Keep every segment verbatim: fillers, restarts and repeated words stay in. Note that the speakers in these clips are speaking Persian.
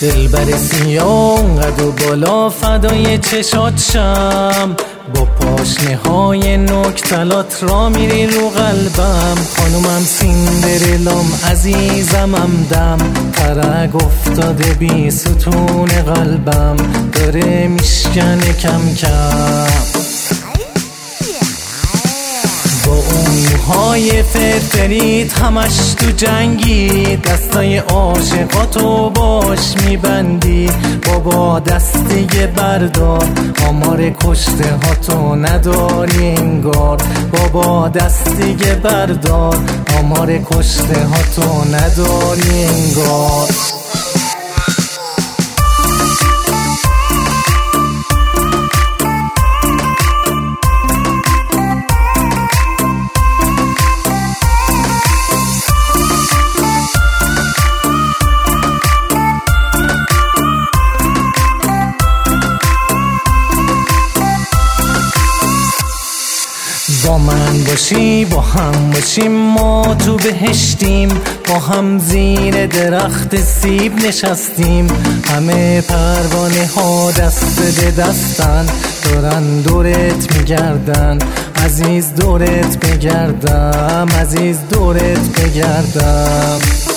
دلبر سیاه قد و بالا فدای چشات شم، با پاشنه های نکتلات را میری رو قلبم. خانومم سیندرلام عزیزمم دم، ترک افتاده بی ستون قلبم داره میشکنه کم کم. با اون موهای فرفریت همش تو جنگی، دستای عاشقاتو باش میبندی. بابا دست دیگه بردار، آمار کشته هاتو نداری انگار. بابا دست دیگه بردار، آمار کشته هاتو نداری انگار. با من باشی با هم باشیم ما تو بهشتیم، با هم زیر درخت سیب نشستیم. همه پروانه ها دست به دستن، دورن دورت میگردن. عزیز دورت بگردم، عزیز دورت بگردم.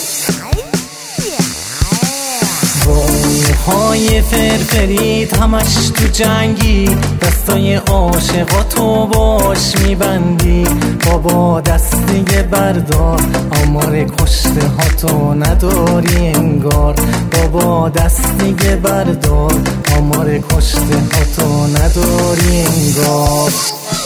های فرفریت همش تو جنگی، دستای عاشقاتو باش میبندی. بابا دست دیگه بردار، آمار کشته هاتو نداری انگار. بابا دست دیگه بردار، آمار کشته هاتو نداری انگار.